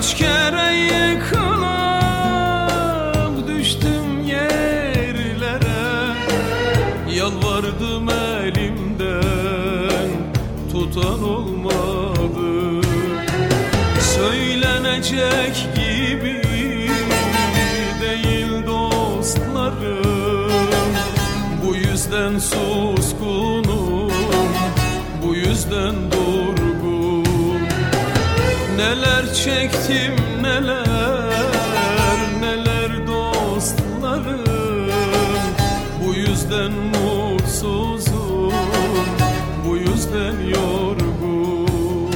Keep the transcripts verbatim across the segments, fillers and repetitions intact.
Kaç kere yıkılıp düştüm yerlere, yalvardım elimden tutan olmadı. Söylenecek gibi değil dostlarım, bu yüzden suskunum, bu yüzden durgun. Neler çektim neler, neler dostlarım, bu yüzden mutsuzum, bu yüzden yorgun.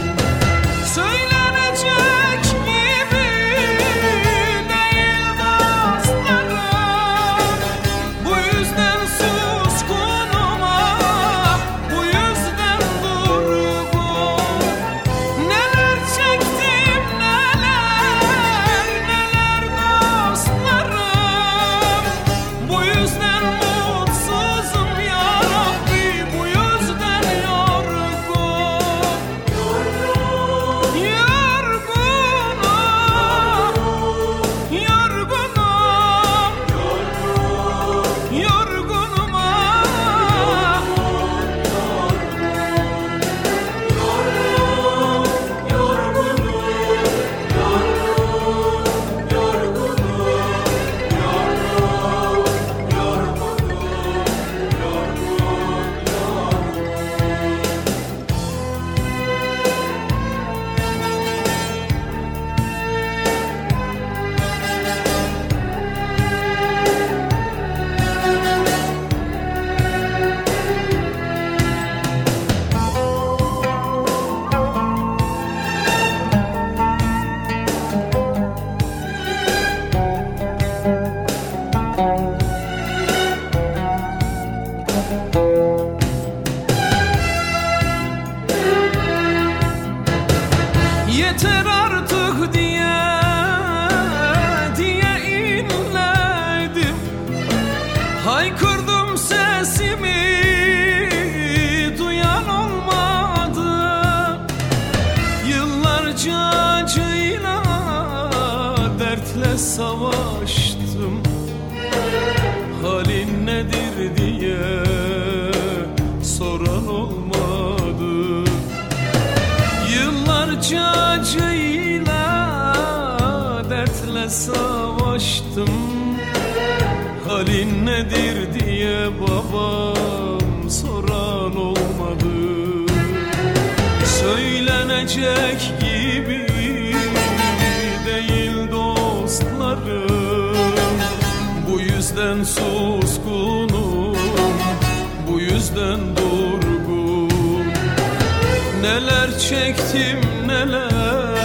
Söylenecek gibi değil dostlarım, bu yüzden suskunum, bu yüzden durgun. Neler çektim neler, neler dostlarım, bu yüzden mutsuzum ya Rabbi, bu yüzden yorgun. Yorgunum, yorgunum, yorgunum ah. Yeter artık diye diye inledim, haykırdım sesimi, duyan olmadı. Yıllarca acıyla dertle savaştım, halin nedir diye soran olmadı. Yıllarca acıyla dertle savaştım, halin nedir diye babam soran olmadı. Söylenecek gibi değil dostlarım, bu yüzden suskunum, bu yüzden durgun. Neler çektim neler,